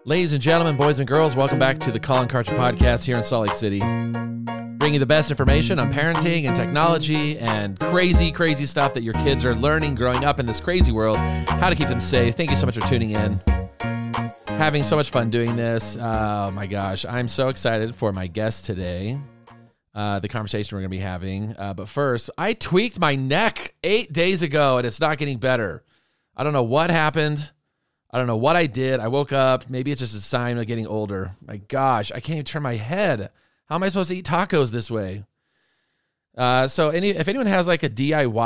Ladies and gentlemen, boys and girls, welcome back to the Colin Karcher Podcast here in Salt Lake City. Bringing you the best information on parenting and technology and crazy, crazy stuff that your kids are learning growing up in this crazy world, how to keep them safe. Thank you so much for tuning in. Having so much fun doing this. Oh my gosh, I'm so excited for my guest today, the conversation we're going to be having. But first, I tweaked my neck 8 days ago and it's not getting better. I don't know what happened. I don't know what I did. I woke up. Maybe it's just a sign of getting older. My gosh, I can't even turn my head. How am I supposed to eat tacos this way? So if anyone has like a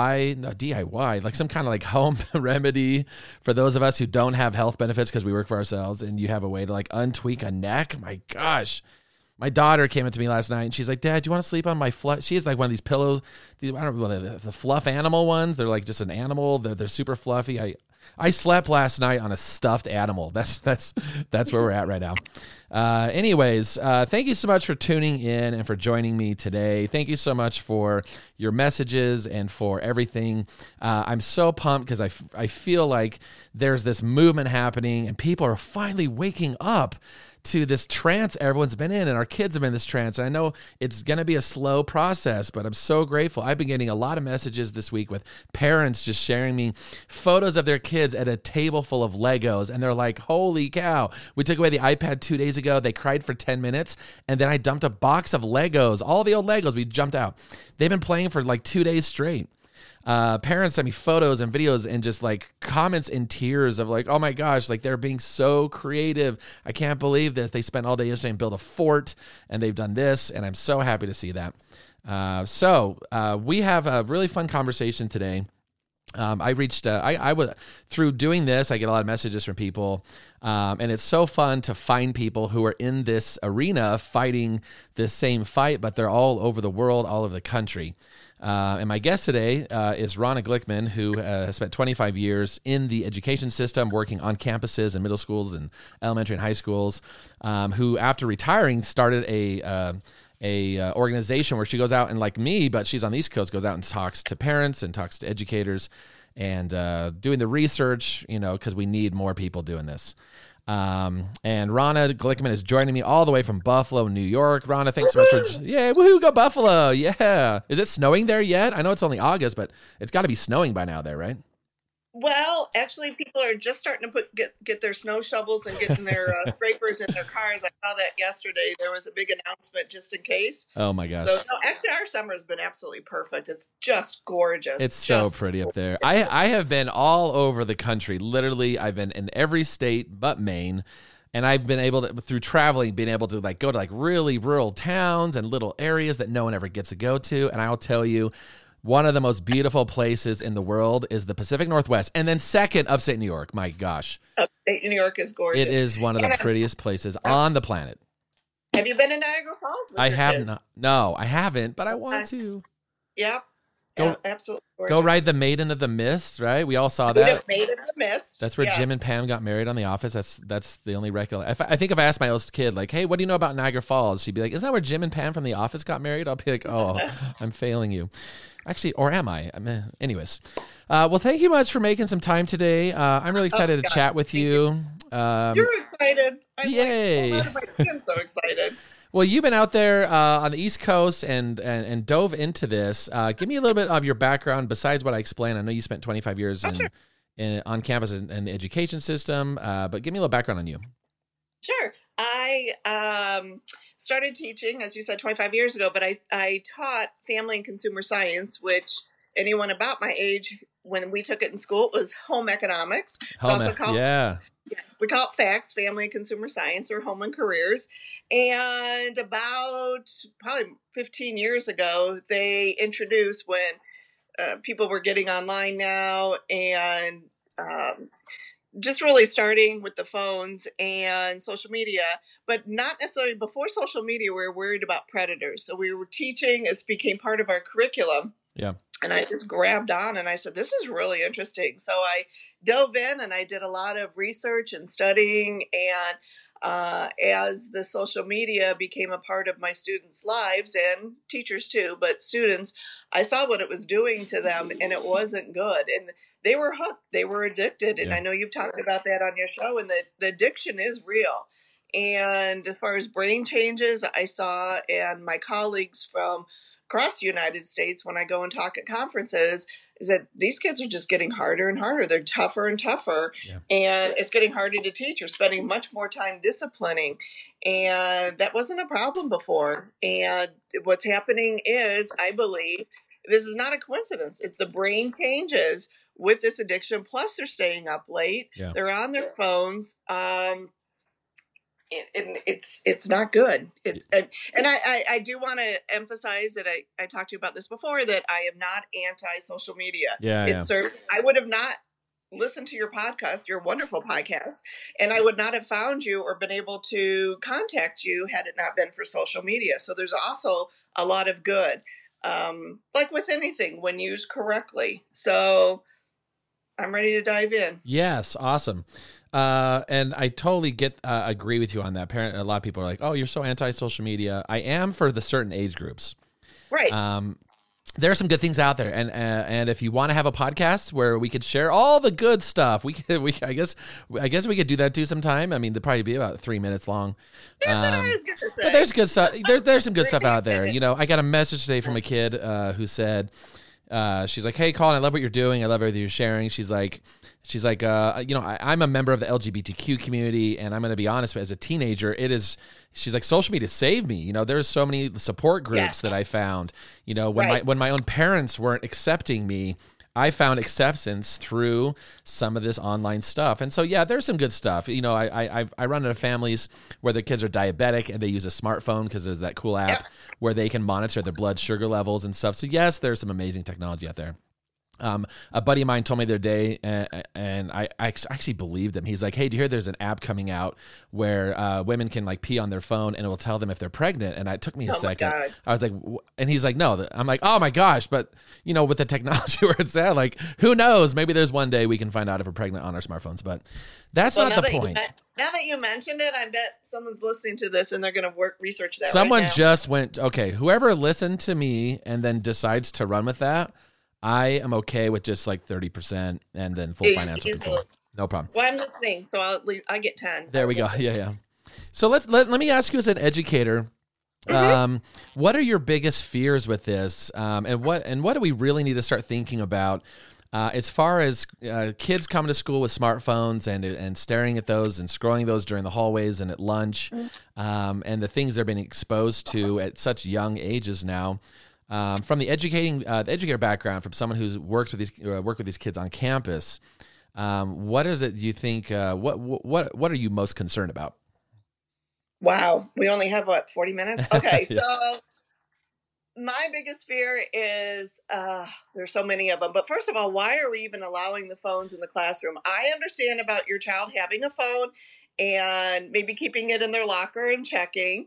DIY, like some kind of like home remedy for those of us who don't have health benefits because we work for ourselves and you have a way to like untweak a neck, my gosh. My daughter came up to me last night and she's like, Dad, do you want to sleep on my fluff? She has like one of these pillows. I don't know, the fluff animal ones. They're like just an animal. They're super fluffy. I slept last night on a stuffed animal. That's where we're at right now. Anyways, thank you so much for tuning in and for joining me today. Thank you so much for your messages and for everything. I'm so pumped because I feel like there's this movement happening and people are finally waking up to this trance everyone's been in, and our kids have been in this trance. And I know it's going to be a slow process, but I'm so grateful. I've been getting a lot of messages this week with parents just sharing me photos of their kids at a table full of Legos, and they're like, holy cow. We took away the iPad 2 days ago. They cried for 10 minutes, and then I dumped a box of Legos, all the old Legos. We jumped out. They've been playing for like 2 days straight. Parents sent me photos and videos and just like comments in tears of like, oh my gosh, like they're being so creative. I can't believe this. They spent all day yesterday and built a fort and they've done this. And I'm so happy to see that. So we have a really fun conversation today. I was through doing this, I get a lot of messages from people. And it's so fun to find people who are in this arena fighting this same fight, but they're all over the world, all over the country. And my guest today is Ronna Glickman, who has spent 25 years in the education system, working on campuses in middle schools and elementary and high schools, who after retiring started a organization where she goes out and like me, but she's on the East Coast, goes out and talks to parents and talks to educators and doing the research, because we need more people doing this. And Ronna Glickman is joining me all the way from Buffalo, New York. Ronna, thanks so much for woohoo, go Buffalo. Yeah. Is it snowing there yet? I know it's only August, but it's got to be snowing by now there, right? Well, actually, people are just starting to get their snow shovels and getting their scrapers in their cars. I saw that yesterday. There was a big announcement just in case. Oh, my gosh. So, no, actually, our summer has been absolutely perfect. It's just gorgeous. It's so pretty up there. I have been all over the country. Literally, I've been in every state but Maine. And I've been able to, through traveling, being able to like go to like really rural towns and little areas that no one ever gets to go to. And I'll tell you, one of the most beautiful places in the world is the Pacific Northwest. And then second, upstate New York. My gosh. Upstate New York is gorgeous. It is one of the prettiest places on the planet. Have you been to Niagara Falls? I have not. No, I haven't, but I want to. Yep. Yeah, absolutely gorgeous. Go ride the Maiden of the Mist, right? We all saw that. Maiden of the Mist. That's where Jim and Pam got married on The Office. That's the only recollection. I think if I asked my oldest kid, like, hey, what do you know about Niagara Falls? She'd be like, isn't that where Jim and Pam from The Office got married? I'll be like, oh, I'm failing you. Actually, or am I? Anyways. Well, thank you much for making some time today. I'm really excited to chat with you. You're excited. Yay. My skin's so excited. Well, you've been out there on the East Coast and dove into this. Give me a little bit of your background besides what I explained. I know you spent 25 years on campus in the education system, but give me a little background on you. Sure. I started teaching, as you said, 25 years ago, but I taught family and consumer science, which anyone about my age, when we took it in school, it was home economics. It's also called, we call it FACS, Family and Consumer Science, or Home and Careers. And about probably 15 years ago, they introduced, when people were getting online now and just really starting with the phones and social media, but not necessarily before social media, we were worried about predators. So we were teaching, it became part of our curriculum. Yeah. And I just grabbed on and I said, this is really interesting. So I dove in and I did a lot of research and studying. And as the social media became a part of my students' lives, and teachers too, but students, I saw what it was doing to them, and it wasn't good. And they were hooked. They were addicted. And I know you've talked about that on your show, and the addiction is real. And as far as brain changes, I saw, and my colleagues from across the United States, when I go and talk at conferences, is that these kids are just getting harder and harder. They're tougher and tougher, and it's getting harder to teach. You're spending much more time disciplining, and that wasn't a problem before. And what's happening is, I believe, this is not a coincidence. It's the brain changes with this addiction. Plus, they're staying up late. Yeah. They're on their phones. And it's not good. I do want to emphasize that I talked to you about this before, that I am not anti social media. I would have not listened to your podcast, your wonderful podcast, and I would not have found you or been able to contact you had it not been for social media. So there's also a lot of good, like with anything when used correctly. So I'm ready to dive in. Yes, awesome. And I totally agree with you on that. A lot of people are like, "Oh, you're so anti-social media." I am for the certain age groups. Right. There are some good things out there, and if you want to have a podcast where we could share all the good stuff, I guess we could do that too sometime. I mean, they'd probably be about 3 minutes long. That's what I was gonna say. But there's good stuff. There's some good stuff out there. You know, I got a message today from a kid who said, she's like, "Hey, Colin, I love what you're doing. I love everything you're sharing." She's like, you know, I'm a member of the LGBTQ community, and I'm going to be honest, as a teenager, she's like, social media saved me. You know, there's so many support groups that I found, you know, when my own parents weren't accepting me, I found acceptance through some of this online stuff. And so, yeah, there's some good stuff. You know, I run into families where the kids are diabetic and they use a smartphone because there's that cool app where they can monitor their blood sugar levels and stuff. So yes, there's some amazing technology out there. A buddy of mine told me the other day, and I actually believed him. He's like, "Hey, do you hear there's an app coming out where women can like pee on their phone and it will tell them if they're pregnant?" And it took me a second. I was like, and he's like, "No." I'm like, "Oh my gosh!" But you know, with the technology where it's at, like, who knows? Maybe there's one day we can find out if we're pregnant on our smartphones. But that's not the point. Now that you mentioned it, I bet someone's listening to this and they're going to research that. Someone just went, okay. Whoever listened to me and then decides to run with that, I am okay with just like 30% and then full financial control. No problem. Well, I'm listening, so I get 10. There we go. Yeah. So let me ask you as an educator, what are your biggest fears with this, and what do we really need to start thinking about as far as kids coming to school with smartphones and staring at those and scrolling those during the hallways and at lunch, and the things they're being exposed to at such young ages now? From the educator background, from someone who's worked with these kids on campus, what is it you think? What are you most concerned about? Wow, we only have 40 minutes. Okay, so my biggest fear is there's so many of them. But first of all, why are we even allowing the phones in the classroom? I understand about your child having a phone and maybe keeping it in their locker and checking,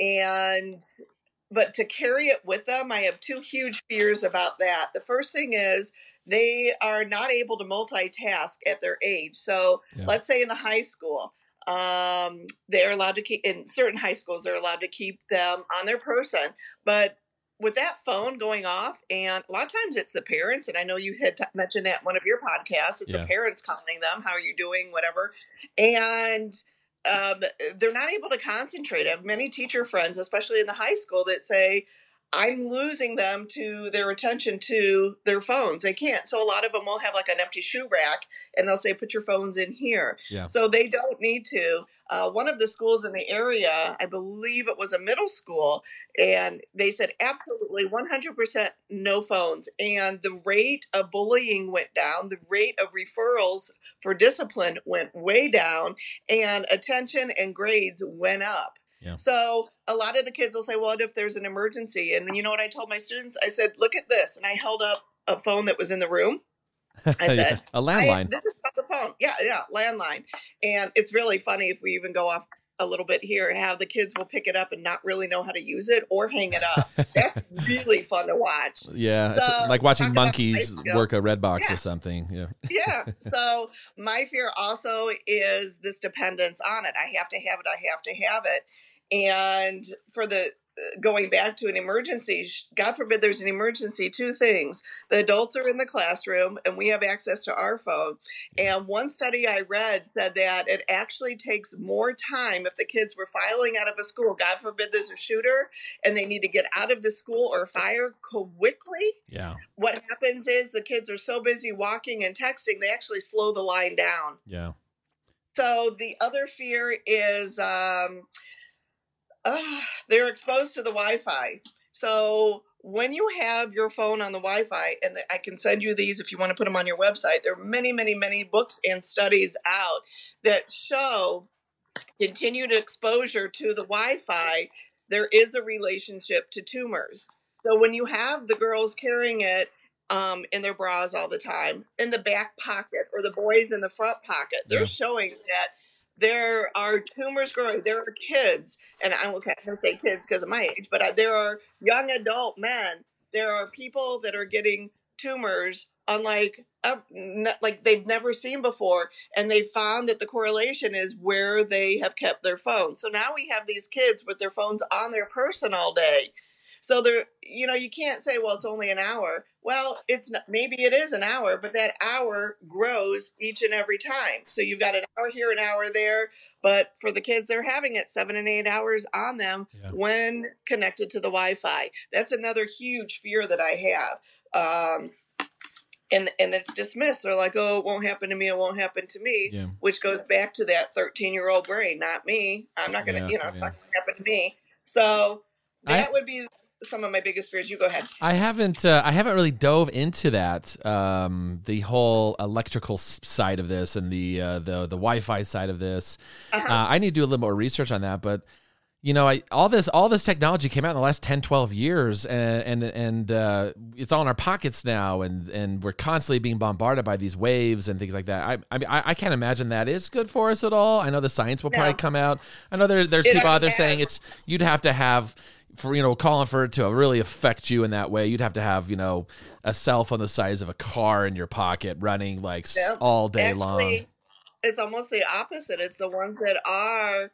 but to carry it with them, I have two huge fears about that. The first thing is they are not able to multitask at their age. So let's say in the high school, they're allowed to keep, in certain high schools, they're allowed to keep them on their person. But with that phone going off, and a lot of times it's the parents, and I know you had mentioned that in one of your podcasts, it's the parents calling them, how are you doing, whatever. And they're not able to concentrate. I have many teacher friends, especially in the high school, that say, I'm losing them to their attention to their phones. They can't. So a lot of them will have like an empty shoe rack and they'll say, put your phones in here. Yeah. So they don't need to. One of the schools in the area, I believe it was a middle school, and they said absolutely 100% no phones. And the rate of bullying went down. The rate of referrals for discipline went way down, and attention and grades went up. Yeah. So a lot of the kids will say, well, what if there's an emergency? And you know what I told my students? I said, look at this. And I held up a phone that was in the room. I said, a landline. This is the phone. Yeah, landline. And it's really funny if we even go off a little bit here, how the kids will pick it up and not really know how to to or hang it up. That's really fun to watch. Yeah, so, it's like watching monkeys work a red box or something. Yeah. Yeah. So my fear also is this dependence on it. I have to have it. I have to have it. And for the going back to an emergency, God forbid there's an emergency, two things. The adults are in the classroom and we have access to our phone. And one study I read said that it actually takes more time if the kids were filing out of a school. God forbid there's a shooter and they need to get out of the school or fire quickly. Yeah. What happens is the kids are so busy walking and texting, they actually slow the line down. Yeah. So the other fear is they're exposed to the Wi-Fi. So when you have your phone on the Wi-Fi, and I can send you these if you want to put them on your website, there are many, many, many books and studies out that show continued exposure to the Wi-Fi, there is a relationship to tumors. So when you have the girls carrying it in their bras all the time, in the back pocket, or the boys in the front pocket, they're showing that there are tumors growing. There are kids, and I'm going to say kids because of my age, but there are young adult men. There are people that are getting tumors unlike like they've never seen before, and they found that the correlation is where they have kept their phones. So now we have these kids with their phones on their person all day. So they're, you can't say, well, it's only an hour. Well, it's not, maybe it is an hour, but that hour grows each and every time. So you've got an hour here, an hour there. But for the kids, they're having it 7 and 8 hours on them when connected to the Wi-Fi. That's another huge fear that I have. And it's dismissed. They're like, oh, it won't happen to me. It won't happen to me, which goes back to that 13-year-old brain. Not me. I'm not going to, it's not going to happen to me. So that would be some of my biggest fears. You go ahead. I haven't really dove into that, the whole electrical side of this and the Wi-Fi side of this. I need to do a little more research on that, but all this technology came out in the last 10, 12 years, and it's all in our pockets now, and we're constantly being bombarded by these waves and things like that. I can't imagine that is good for us at all. I know the science will probably come out. I know there's people out there saying you'd have to have, for calling for it to really affect you in that way, you'd have to have a cell phone the size of a car in your pocket running all day long. It's almost the opposite. It's the ones that are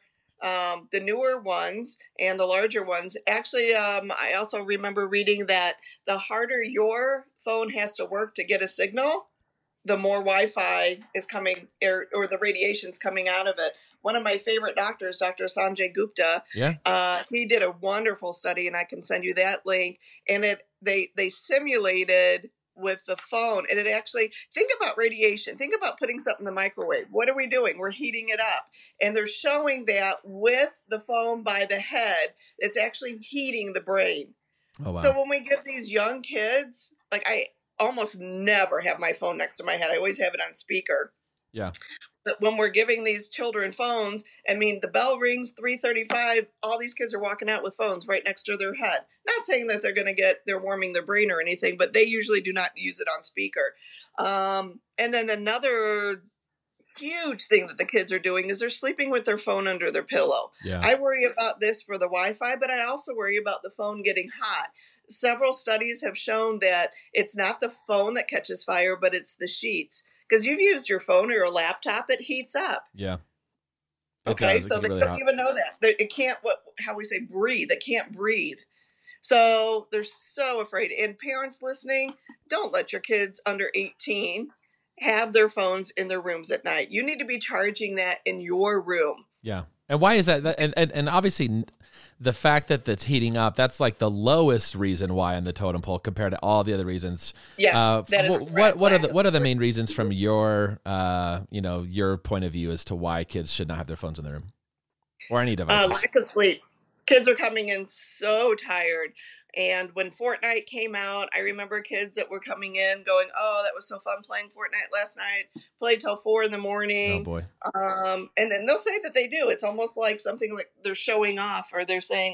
the newer ones and the larger ones. Actually, I also remember reading that the harder your phone has to work to get a signal, the more Wi-Fi is coming, or the radiation's coming out of it. One of my favorite doctors, Dr. Sanjay Gupta, he did a wonderful study, and I can send you that link. And they simulated with the phone, and it actually, think about radiation. Think about putting something in the microwave. What are we doing? We're heating it up. And they're showing that with the phone by the head, it's actually heating the brain. Oh, wow. So when we get these young kids, like I almost never have my phone next to my head. I always have it on speaker. Yeah. But when we're giving these children phones, the bell rings 3:35. All these kids are walking out with phones right next to their head. Not saying that they're warming their brain or anything, but they usually do not use it on speaker. And then another huge thing that the kids are doing is they're sleeping with their phone under their pillow. Yeah. I worry about this for the Wi-Fi, but I also worry about the phone getting hot. Several studies have shown that it's not the phone that catches fire, but it's the sheets. Because you've used your phone or your laptop, it heats up. Yeah. Okay, so they don't even know that. It can't, breathe. It can't breathe. So they're so afraid. And parents listening, don't let your kids under 18 have their phones in their rooms at night. You need to be charging that in your room. Yeah. And why is that? And obviously the fact that that's heating up, that's like the lowest reason why on the totem pole compared to all the other reasons. Yes, that is correct. What are the main reasons from your your point of view as to why kids should not have their phones in the room or any devices? Lack of sleep. Kids are coming in so tired. And when Fortnite came out, I remember kids that were coming in going, oh, that was so fun playing Fortnite last night. Played till 4 a.m. Oh, boy. And then they'll say that they do. It's almost like something like they're showing off, or they're saying,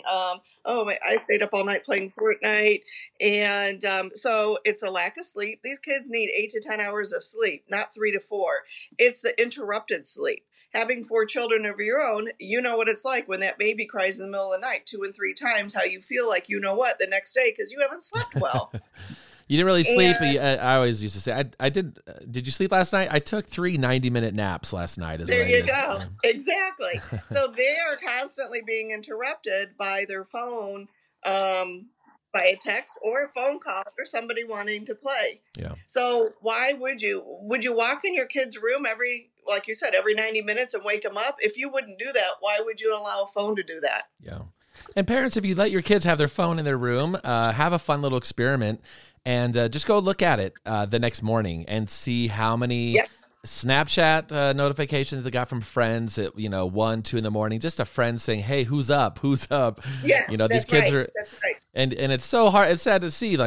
I stayed up all night playing Fortnite. And so it's a lack of sleep. These kids need 8 to 10 hours of sleep, not 3 to 4. It's the interrupted sleep. Having 4 children of your own, you know what it's like when that baby cries in the middle of the night 2 and 3 times, how you feel like the next day because you haven't slept well. You didn't really sleep. I always used to say, I did. Did you sleep last night? I took 3 90-minute naps last night. There you go. Exactly. So they are constantly being interrupted by their phone by a text or a phone call or somebody wanting to play. Yeah. So why would you walk in your kid's room like you said, every 90 minutes and wake them up? If you wouldn't do that, why would you allow a phone to do that? Yeah. And parents, if you let your kids have their phone in their room, have a fun little experiment and just go look at it the next morning and see how many Snapchat notifications they got from friends at 1, 2 in the morning. Just a friend saying, "Hey, who's up? Who's up?" Yes, these kids are. That's right. And it's so hard. It's sad to see.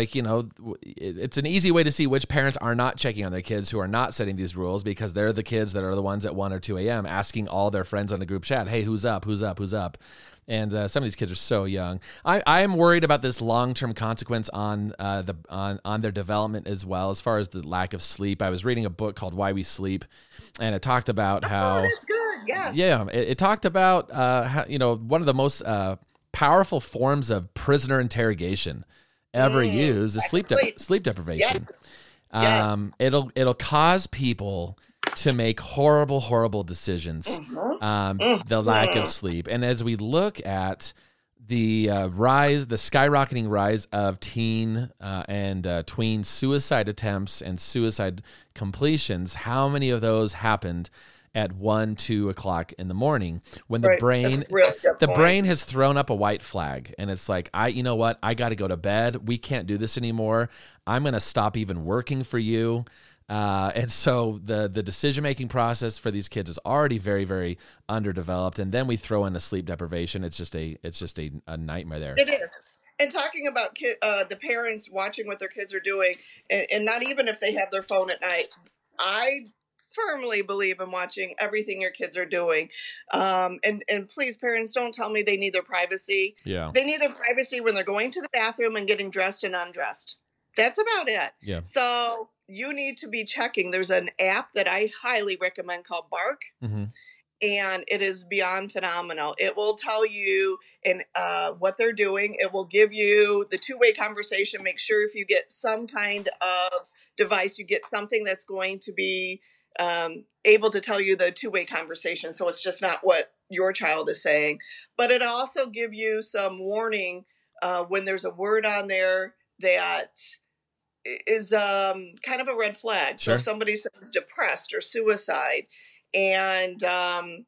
It's an easy way to see which parents are not checking on their kids, who are not setting these rules, because they're the kids that are the ones at 1 or 2 a.m. asking all their friends on the group chat, "Hey, who's up? Who's up? Who's up?" And some of these kids are so young. I am worried about this long-term consequence on their development as well, as far as the lack of sleep. I was reading a book called Why We Sleep, and it talked about how that's good. Yes. Yeah, it talked about how, one of the most powerful forms of prisoner interrogation ever used is sleep deprivation. Yes. It'll cause people to make horrible decisions. The lack of sleep. And as we look at the skyrocketing rise of teen and tween suicide attempts and suicide completions, how many of those happened at 1, 2 o'clock in the morning when the brain has thrown up a white flag, and it's like, you know what? I got to go to bed. We can't do this anymore. I'm going to stop even working for you. And so the decision-making process for these kids is already very, very underdeveloped. And then we throw in a sleep deprivation. It's just a nightmare there. It is. And talking about the parents watching what their kids are doing, and not even if they have their phone at night, I firmly believe in watching everything your kids are doing. And please, parents, don't tell me they need their privacy. Yeah. They need their privacy when they're going to the bathroom and getting dressed and undressed. That's about it. Yeah. So you need to be checking. There's an app that I highly recommend called Bark. Mm-hmm. And it is beyond phenomenal. It will tell you what they're doing. It will give you the two-way conversation. Make sure if you get some kind of device, you get something that's going to be able to tell you the two-way conversation. So it's just not what your child is saying. But it also give you some warning when there's a word on there that is kind of a red flag. Sure. So if somebody says depressed or suicide, and I'm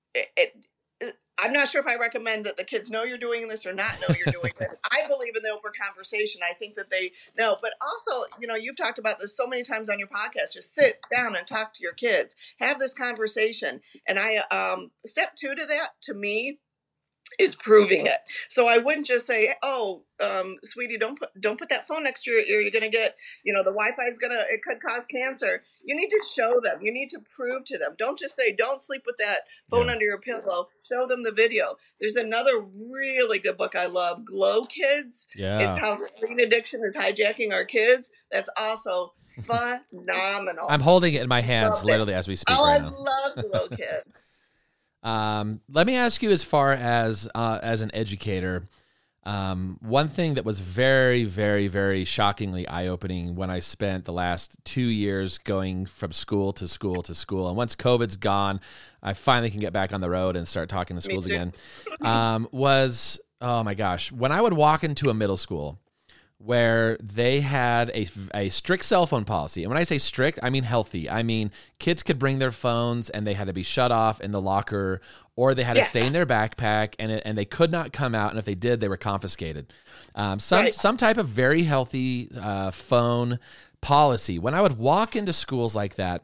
not sure if I recommend that the kids know you're doing this or not know you're doing it. I believe in the open conversation. I think that they know. But also, you've talked about this so many times on your podcast. Just sit down and talk to your kids. Have this conversation. And step 2 to that, to me, is proving it. So I wouldn't just say, "Oh, sweetie, don't put that phone next to your ear. You're going to get, the Wi-Fi it could cause cancer." You need to show them. You need to prove to them. Don't just say, "Don't sleep with that phone under your pillow." Show them the video. There's another really good book I love, Glow Kids. Yeah. It's how screen addiction is hijacking our kids. That's also phenomenal. I'm holding it in my hands literally as we speak right now. I love Glow Kids. Let me ask you, as far as an educator, one thing that was very, very, very shockingly eye-opening when I spent the last 2 years going from school to school to school, and once COVID's gone, I finally can get back on the road and start talking to schools again, was, oh my gosh, when I would walk into a middle school where they had a strict cell phone policy. And when I say strict, I mean healthy. I mean, kids could bring their phones and they had to be shut off in the locker, or they had to stay in their backpack, and they could not come out. And if they did, they were confiscated. Some type of very healthy phone policy. When I would walk into schools like that,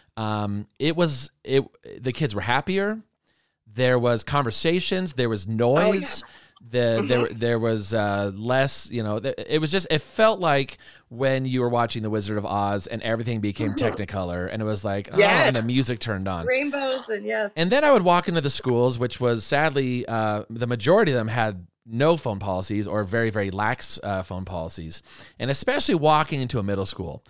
the kids were happier. There was conversations. There was noise. There was less, it felt like when you were watching The Wizard of Oz and everything became Technicolor, and it was like, and the music turned on. Rainbows and yes. And then I would walk into the schools, which was sadly, the majority of them had no phone policies or very, very lax phone policies. And especially walking into a middle school,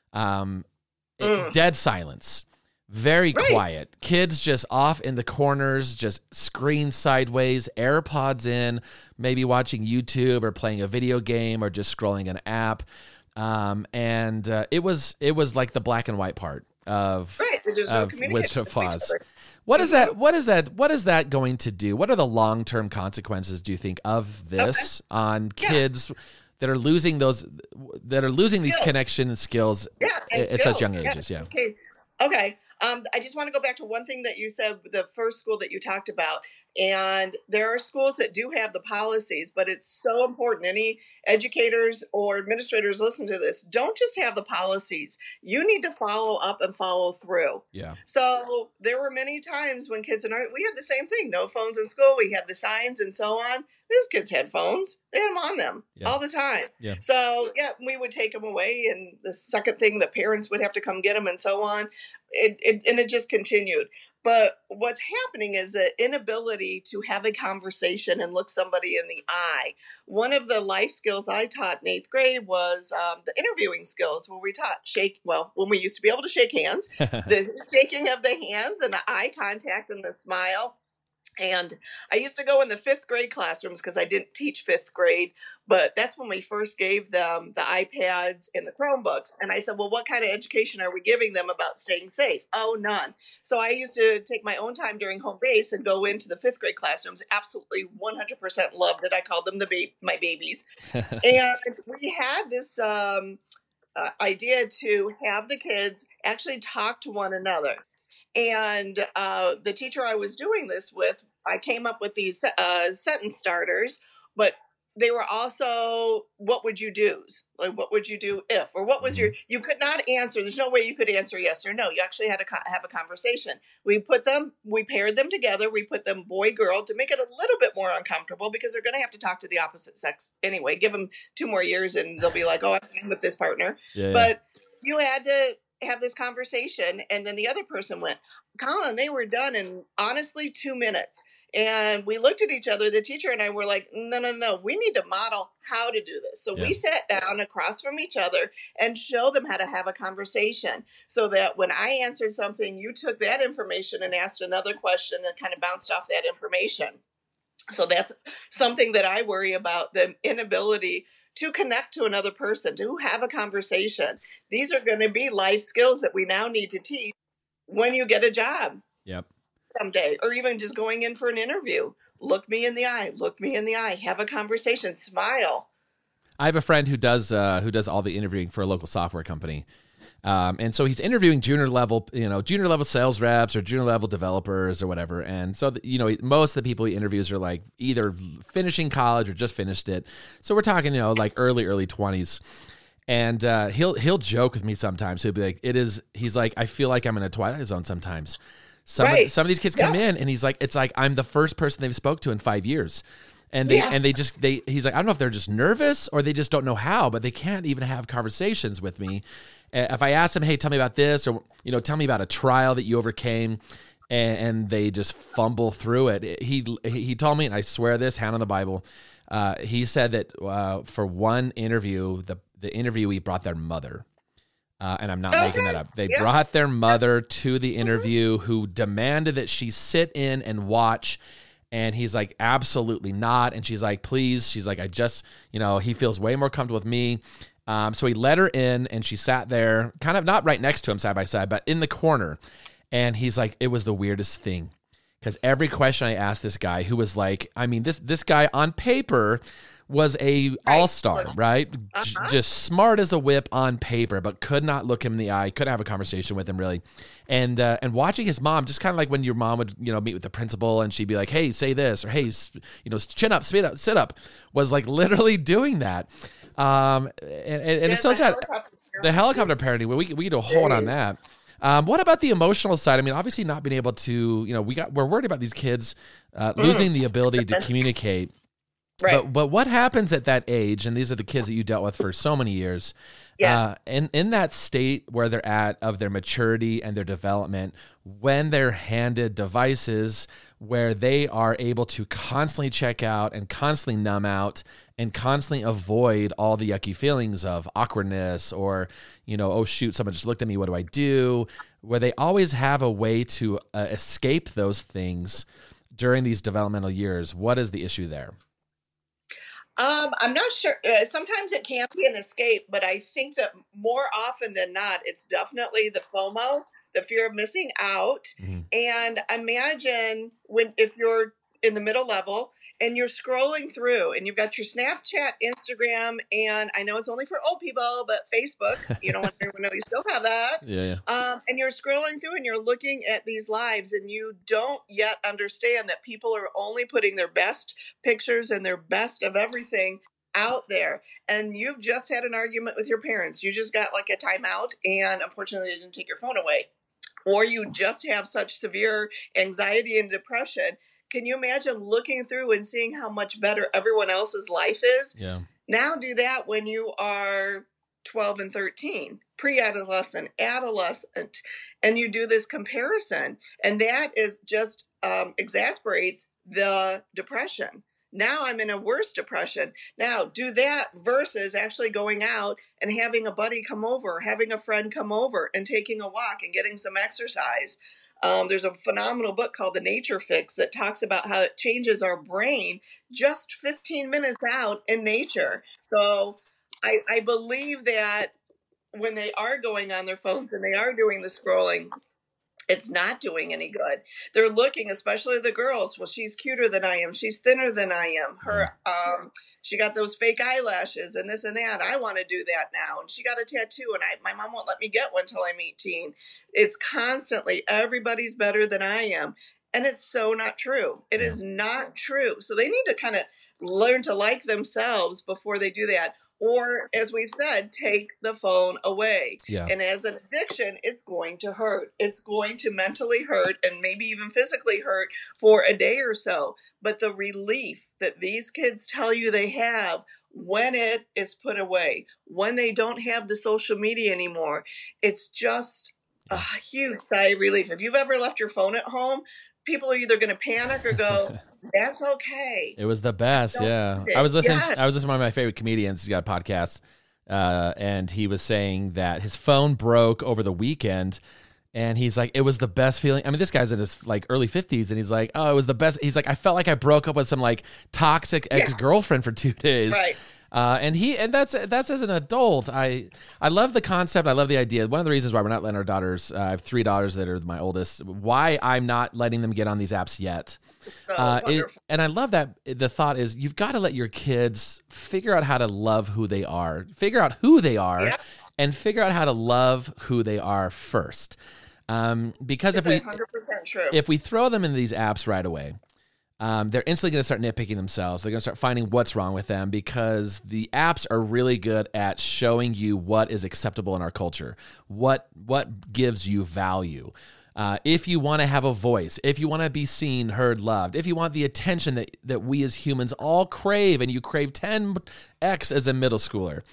dead silence. Very quiet. Kids just off in the corners, just screen sideways, AirPods in, maybe watching YouTube or playing a video game or just scrolling an app. And it was like the black and white part of There's no of communication wisdom with each flaws. other. What is that? What is that going to do? What are the long-term consequences, do you think, of this on kids that are losing these Skills. connection skills And at such young skills. ages? Yeah. Okay. I just want to go back to one thing that you said, the first school that you talked about. And there are schools that do have the policies, but it's so important. Any educators or administrators listen to this. Don't just have the policies. You need to follow up and follow through. Yeah. So there were many times when kids we had the same thing. No phones in school. We had the signs and so on. These kids had phones. They had them on them all the time. Yeah. So we would take them away. And the second thing, the parents would have to come get them and so on. It just continued. But what's happening is the inability to have a conversation and look somebody in the eye. One of the life skills I taught in 8th grade was the interviewing skills, where we taught when we used to be able to shake hands, the shaking of the hands and the eye contact and the smile. And I used to go in the 5th grade classrooms because I didn't teach 5th grade, but that's when we first gave them the iPads and the Chromebooks. And I said, well, what kind of education are we giving them about staying safe? Oh, none. So I used to take my own time during home base and go into the 5th grade classrooms. Absolutely 100% loved it. I called them my babies. And we had this idea to have the kids actually talk to one another. And the teacher I was doing this with, I came up with these sentence starters, but they were also, what would you do? Like, what would you do if? Or what was you could not answer. There's no way you could answer yes or no. You actually had to have a conversation. We paired them together. We put them boy, girl to make it a little bit more uncomfortable because they're going to have to talk to the opposite sex anyway. Give them 2 more years and they'll be like, oh, I'm with this partner. But you had to have this conversation, and then the other person went, Colin, they were done in honestly 2 minutes. And we looked at each other, the teacher and I were like, no, we need to model how to do this. So we sat down across from each other and showed them how to have a conversation, so that when I answered something, you took that information and asked another question and kind of bounced off that information. So that's something that I worry about, the inability to connect to another person, to have a conversation. These are going to be life skills that we now need to teach when you get a job someday, or even just going in for an interview. Look me in the eye, have a conversation, smile. I have a friend who does all the interviewing for a local software company. And so he's interviewing junior level sales reps or junior level developers or whatever. And so, most of the people he interviews are like either finishing college or just finished it. So we're talking, like early 20s. And he'll joke with me sometimes. He'll be like, he's like, I feel like I'm in a Twilight Zone sometimes. Some of these kids come in and he's like, it's like, I'm the first person they've spoke to in 5 years. And he's like, I don't know if they're just nervous or they just don't know how, but they can't even have conversations with me. If I ask them, hey, tell me about this, or, tell me about a trial that you overcame, and they just fumble through it. He told me, and I swear this, hand on the Bible, he said that for one interview, the interviewee brought their mother. And I'm not making that up. They brought their mother to the interview, who demanded that she sit in and watch. And he's like, absolutely not. And she's like, please. She's like, he feels way more comfortable with me. So he let her in, and she sat there, kind of not right next to him side by side, but in the corner. And he's like, it was the weirdest thing, because every question I asked this guy, who was like, this guy on paper was a all-star, right? Just smart as a whip on paper, but could not look him in the eye, couldn't have a conversation with him really. And watching his mom, just kind of like when your mom would, meet with the principal and she'd be like, hey, say this, or hey, chin up, speed up, sit up, was like literally doing that. And it's so sad. The helicopter parenting, we do a whole one on that. What about the emotional side? I mean, obviously not being able to, we're worried about these kids losing the ability to communicate. Right. But what happens at that age, and these are the kids that you dealt with for so many years, in that state where they're at of their maturity and their development, when they're handed devices where they are able to constantly check out and constantly numb out and constantly avoid all the yucky feelings of awkwardness or, oh shoot, someone just looked at me, what do I do? Where they always have a way to escape those things during these developmental years. What is the issue there? I'm not sure. Sometimes it can be an escape, but I think that more often than not, it's definitely the FOMO, the fear of missing out. Mm-hmm. And imagine if you're in the middle level and you're scrolling through and you've got your Snapchat, Instagram, and I know it's only for old people, but Facebook, you don't want everyone to know you still have that. Yeah. And you're scrolling through and you're looking at these lives and you don't yet understand that people are only putting their best pictures and their best of everything out there. And you've just had an argument with your parents. You just got like a timeout and unfortunately they didn't take your phone away. Or you just have such severe anxiety and depression. Can you imagine looking through and seeing how much better everyone else's life is? Yeah. Now do that when you are 12 and 13, pre-adolescent, adolescent, and you do this comparison. And that is just exasperates the depression. Now I'm in a worse depression. Now do that versus actually going out and having a buddy come over, having a friend come over and taking a walk and getting some exercise. There's a phenomenal book called The Nature Fix that talks about how it changes our brain just 15 minutes out in nature. So I believe that when they are going on their phones and they are doing the scrolling, it's not doing any good. They're looking, especially the girls. Well, she's cuter than I am. She's thinner than I am. She got those fake eyelashes and this and that. I want to do that now. And she got a tattoo and my mom won't let me get one till I'm 18. It's constantly everybody's better than I am. And it's so not true. It is not true. So they need to kind of learn to like themselves before they do that. Or, as we've said, take the phone away. Yeah. And as an addiction, it's going to hurt. It's going to mentally hurt and maybe even physically hurt for a day or so. But the relief that these kids tell you they have when it is put away, when they don't have the social media anymore, it's just a huge sigh of relief. If you've ever left your phone at home, people are either going to panic or go, that's okay. It was the best. Yeah. I was listening to one of my favorite comedians. He's got a podcast. And he was saying that his phone broke over the weekend and he's like, it was the best feeling. I mean, this guy's in his like early 50s and he's like, oh, it was the best. He's like, I felt like I broke up with some like toxic ex-girlfriend for 2 days. Right. And that's as an adult. I love the concept. I love the idea. One of the reasons why we're not letting our daughters, I have 3 daughters that are my oldest, why I'm not letting them get on these apps yet. And I love that the thought is you've got to let your kids figure out how to love who they are, figure out who they are, and figure out how to love who they are first. Because it's 100% true. If we throw them in these apps right away, they're instantly going to start nitpicking themselves. They're going to start finding what's wrong with them because the apps are really good at showing you what is acceptable in our culture, what gives you value. If you want to have a voice, if you want to be seen, heard, loved, if you want the attention that we as humans all crave, and you crave 10x as a middle schooler,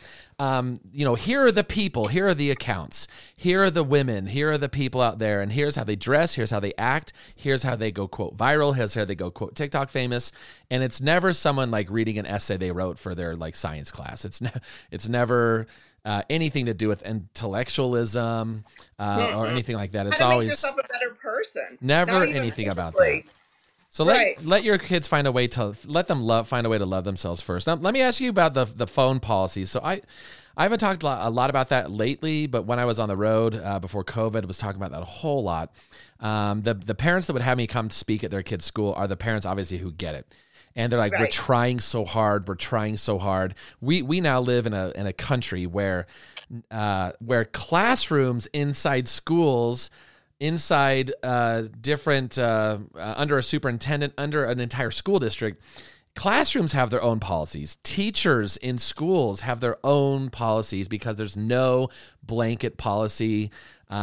here are the people, here are the accounts, here are the women, here are the people out there, and here's how they dress, here's how they act, here's how they go quote viral, here's how they go quote TikTok famous, and it's never someone like reading an essay they wrote for their like science class. It's never anything to do with intellectualism or anything like that. It's always make yourself a better person. Never anything about that. So let your kids find a way to find a way to love themselves first. Now, let me ask you about the phone policy. So I haven't talked a lot about that lately, but when I was on the road before COVID, I was talking about that a whole lot. The parents that would have me come speak at their kids' school are the parents, obviously, who get it. And they're like, we're trying so hard. We're trying so hard. We now live in a country where classrooms inside schools, inside different under a superintendent, under an entire school district, classrooms have their own policies. Teachers in schools have their own policies because there's no blanket policy,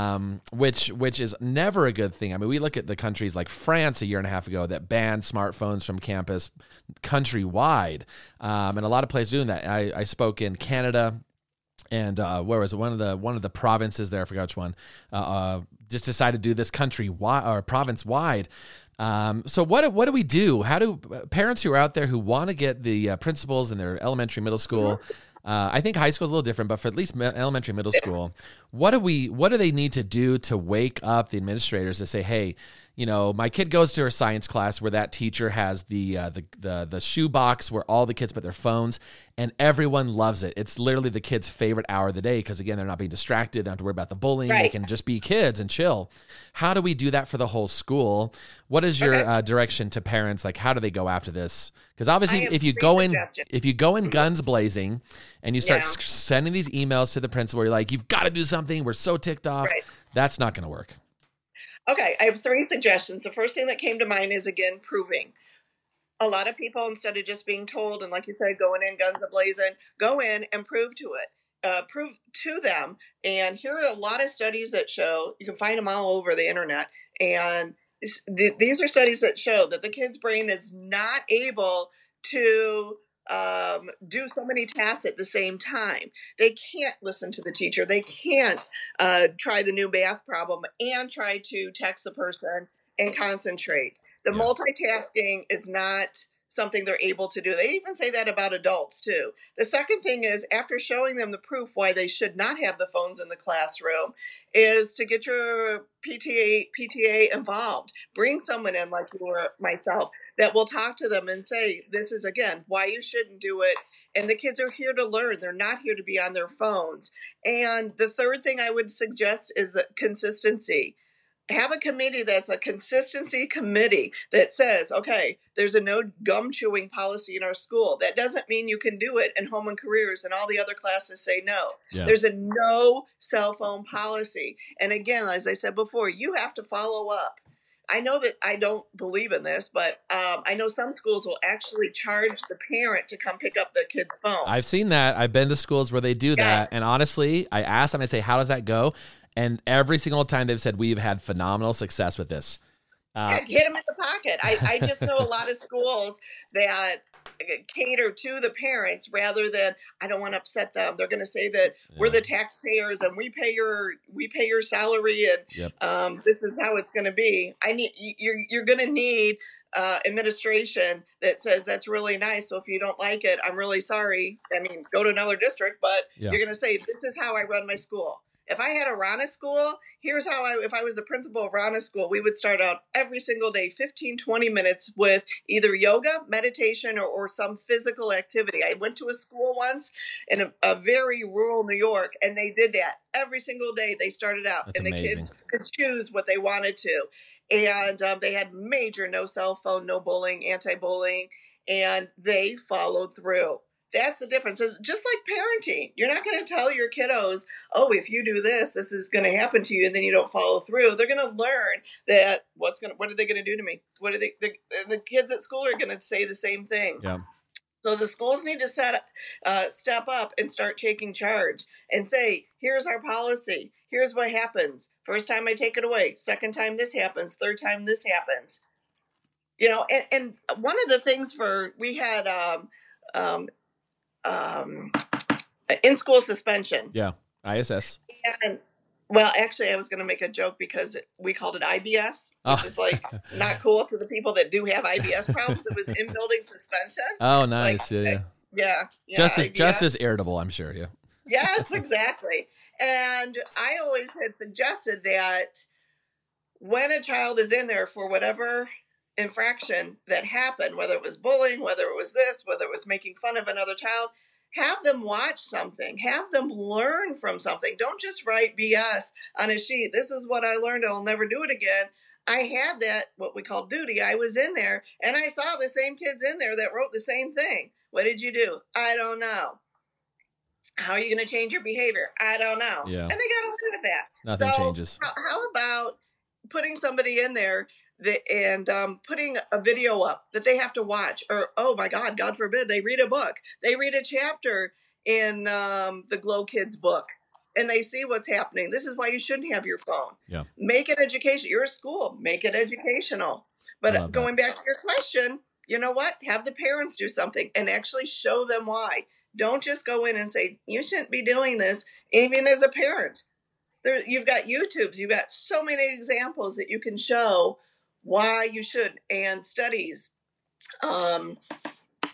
which is never a good thing. I mean, we look at the countries like France a year and a half ago that banned smartphones from campus countrywide, and a lot of places doing that. I spoke in Canada, and where was it? One of the provinces there, I forgot which one, just decided to do this province wide. So what do we do? How do parents who are out there who want to get the principals in their elementary, middle school I think high school is a little different, but for at least elementary, middle school, what do they need to do to wake up the administrators to say, hey, my kid goes to her science class where that teacher has the shoe box where all the kids put their phones, and everyone loves it. It's literally the kids' favorite hour of the day because, again, they're not being distracted. They don't have to worry about the bullying. Right. They can just be kids and chill. How do we do that for the whole school? What is your direction to parents? Like, how do they go after this? Because obviously, if you go in guns blazing and you start sending these emails to the principal, you're like, you've got to do something. We're so ticked off. Right. That's not going to work. Okay, I have 3 suggestions. The first thing that came to mind is, again, proving. A lot of people, instead of just being told, and like you said, going in guns a-blazing, go in and prove to it. Prove to them. And here are a lot of studies that show, you can find them all over the internet, and these are studies that show that the kid's brain is not able to do so many tasks at the same time. They can't listen to the teacher. They can't try the new math problem and try to text the person and concentrate. The multitasking is not something they're able to do. They even say that about adults too. The second thing is, after showing them the proof why they should not have the phones in the classroom, is to get your PTA involved. Bring someone in like you or myself that will talk to them and say, this is, again, why you shouldn't do it. And the kids are here to learn. They're not here to be on their phones. And the third thing I would suggest is consistency. Have a committee that's a consistency committee that says, okay, there's a no gum chewing policy in our school. That doesn't mean you can do it in home and careers and all the other classes say no. Yeah. There's a no cell phone policy. And again, as I said before, you have to follow up. I know that I don't believe in this, but I know some schools will actually charge the parent to come pick up the kid's phone. I've seen that. I've been to schools where they do that. And honestly, I ask them, I say, how does that go? And every single time they've said, we've had phenomenal success with this. Hit them in the pocket. I just know a lot of schools that cater to the parents rather than, I don't want to upset them. They're going to say that we're the taxpayers and we pay your salary and this is how it's going to be. You're going to need administration that says that's really nice. So if you don't like it, I'm really sorry. I mean, go to another district, but you're going to say, this is how I run my school. If I had a Rana school, here's how if I was the principal of Rana school, we would start out every single day, 15, 20 minutes with either yoga, meditation, or some physical activity. I went to a school once in a very rural New York, and they did that every single day. They started out, That's and amazing. The kids could choose what they wanted to. And they had major no cell phone, no bullying, anti-bullying, and they followed through. That's the difference. It's just like parenting. You're not going to tell your kiddos, oh, if you do this, this is going to happen to you, and then you don't follow through. They're going to learn that what are they going to do to me? What are the kids at school are going to say the same thing. Yeah. So the schools need to step up and start taking charge and say, here's our policy. Here's what happens. First time I take it away. Second time this happens. Third time this happens. And one of the things we had in-school suspension. Yeah, ISS. And, well, actually, I was going to make a joke because we called it IBS, which is like not cool to the people that do have IBS problems. It was in-building suspension. Oh, nice. Like, yeah. Just as irritable, I'm sure. Yeah. Yes, exactly. And I always had suggested that when a child is in there for whatever infraction that happened, whether it was bullying, whether it was this, whether it was making fun of another child, have them watch something, have them learn from something. Don't just write BS on a sheet. This is what I learned. I'll never do it again. I had that, what we call duty. I was in there and I saw the same kids in there that wrote the same thing. What did you do? I don't know. How are you going to change your behavior? I don't know. Yeah. And they got away with that. Nothing changes. How about putting somebody in there and putting a video up that they have to watch, or, oh my God forbid, they read a book. They read a chapter in the Glow Kids book and they see what's happening. This is why you shouldn't have your phone. Yeah. Make it education. You're a school. Make it educational. But going back to your question, you know what? Have the parents do something and actually show them why. Don't just go in and say, you shouldn't be doing this, even as a parent. You've got YouTubes. You've got so many examples that you can show why you should, and studies.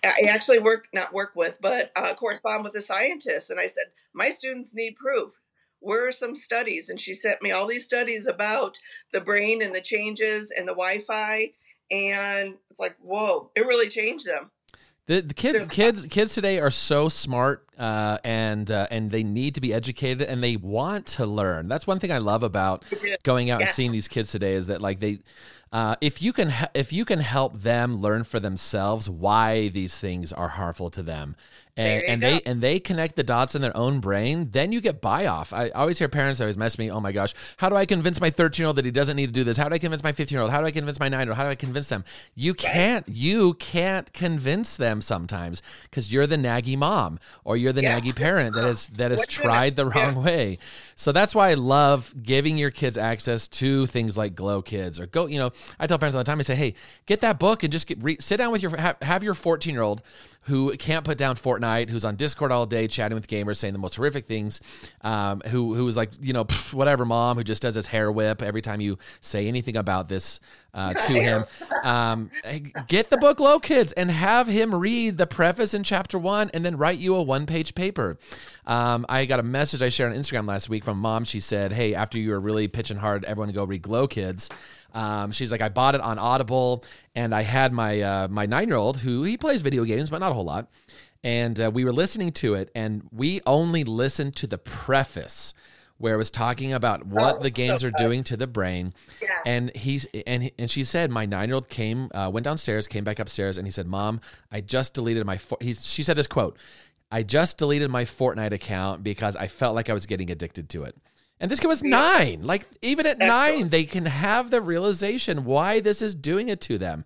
I actually not work with, but correspond with a scientist. And I said, my students need proof. Where are some studies? And she sent me all these studies about the brain and the changes and the Wi-Fi. And it's like, whoa, it really changed them. The kids today are so smart, and they need to be educated, and they want to learn. That's one thing I love about going out and seeing these kids today is that like they, if you can help them learn for themselves why these things are harmful to them, and they connect the dots in their own brain, then you get buy off. I always hear parents always mess me. Oh my gosh, how do I convince my 13-year-old that he doesn't need to do this? How do I convince my 15-year-old? How do I convince my 9-year-old? How do I convince them? You can't convince them sometimes because you're the naggy mom or you're the naggy parent that has tried the wrong way. So that's why I love giving your kids access to things like Glow Kids or go. I tell parents all the time. I say, hey, get that book and just sit down with have your 14-year-old who can't put down Fortnite, who's on Discord all day chatting with gamers, saying the most horrific things, who is like, whatever, mom, who just does his hair whip every time you say anything about this to him. Get the book Glow Kids and have him read the preface in chapter 1 and then write you a 1-page paper. I got a message I shared on Instagram last week from mom. She said, hey, after you were really pitching hard, everyone to go read Glow Kids. She's like, I bought it on Audible, and I had my my 9-year-old who he plays video games, but not a whole lot. And we were listening to it, and we only listened to the preface where it was talking about what the games are doing to the brain. Yes. And she said, my 9-year-old went downstairs, came back upstairs, and he said, Mom, I just deleted she said this quote, I just deleted my Fortnite account because I felt like I was getting addicted to it. And this kid was 9. Like, even at 9, they can have the realization why this is doing it to them.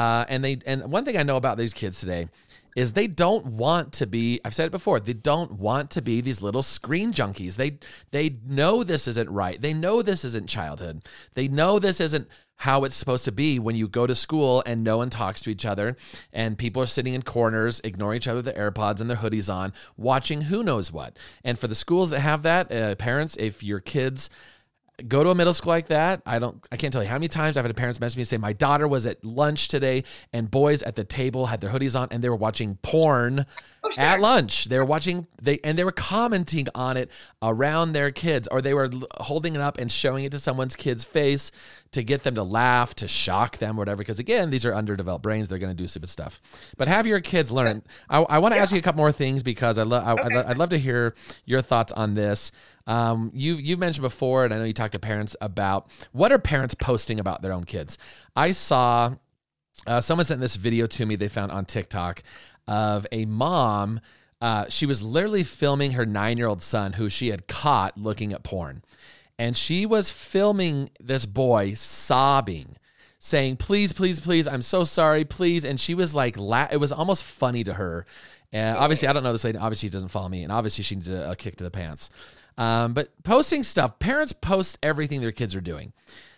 And one thing I know about these kids today is they don't want to be, I've said it before, they don't want to be these little screen junkies. They know this isn't right. They know this isn't childhood. They know this isn't how it's supposed to be when you go to school and no one talks to each other and people are sitting in corners, ignoring each other with their AirPods and their hoodies on, watching who knows what. And for the schools that have that, parents, if your kids go to a middle school like that, I can't tell you how many times I've had parents message me and say, my daughter was at lunch today and boys at the table had their hoodies on and they were watching porn at lunch. They were commenting on it around their kids, or they were holding it up and showing it to someone's kid's face to get them to laugh, to shock them, or whatever. Because again, these are underdeveloped brains. They're going to do stupid stuff. But have your kids learn. I want to ask you a couple more things because I'd love to hear your thoughts on this. You've mentioned before, and I know you talked to parents about what are parents posting about their own kids. I saw someone sent this video to me they found on TikTok of a mom. She was literally filming her 9-year-old son who she had caught looking at porn. And she was filming this boy sobbing, saying, please, please, please, I'm so sorry, please. And she was like, it was almost funny to her. Obviously, I don't know this lady. Obviously, she doesn't follow me. And obviously, she needs a kick to the pants. But posting stuff, parents post everything their kids are doing.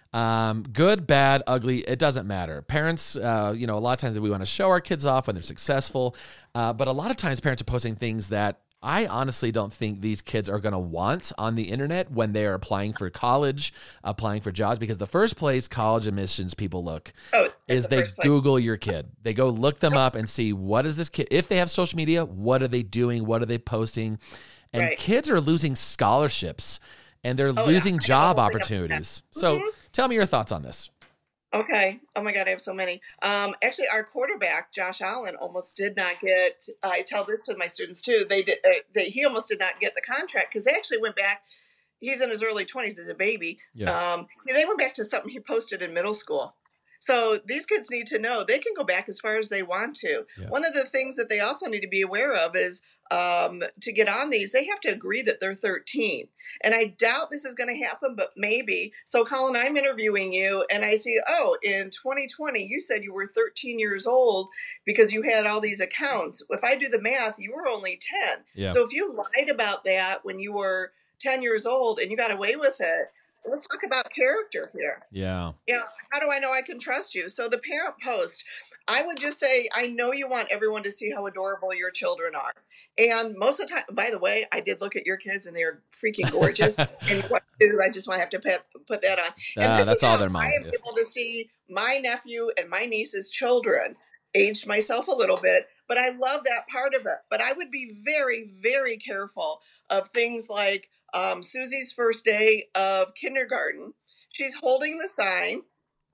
Good, bad, ugly, it doesn't matter. Parents, a lot of times we want to show our kids off when they're successful. But a lot of times parents are posting things that I honestly don't think these kids are going to want on the internet when they're applying for college, applying for jobs, because the first place college admissions people look is they Google your kid. They go look them up and see what is this kid. If they have social media, what are they doing? What are they posting? And kids are losing scholarships and they're losing job opportunities. So tell me your thoughts on this. Okay. Oh my God, I have so many. Actually, our quarterback, Josh Allen, almost did not get, I tell this to my students too, he almost did not get the contract because they actually went back. He's in his early 20s as a baby. Yeah. They went back to something he posted in middle school. So these kids need to know they can go back as far as they want to. Yeah. One of the things that they also need to be aware of is to get on these, they have to agree that they're 13. And I doubt this is going to happen, but maybe. So Colin, I'm interviewing you and I see, in 2020, you said you were 13 years old because you had all these accounts. If I do the math, you were only 10. Yeah. So if you lied about that when you were 10 years old and you got away with it, let's talk about character here. Yeah. How do I know I can trust you? So the parent post, I would just say, I know you want everyone to see how adorable your children are. And most of the time, by the way, I did look at your kids and they're freaking gorgeous. And what to do, I just want to have to put that on. And this that's is all their mom. I am able to see my nephew and my niece's children, aged myself a little bit, But I love that part of it. But I would be very, very careful of things like Susie's first day of kindergarten. She's holding the sign.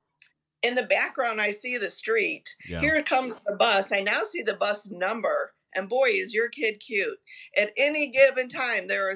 In the background, I see the street. Yeah. Here comes the bus. I now see the bus number. And boy, is your kid cute. At any given time, there are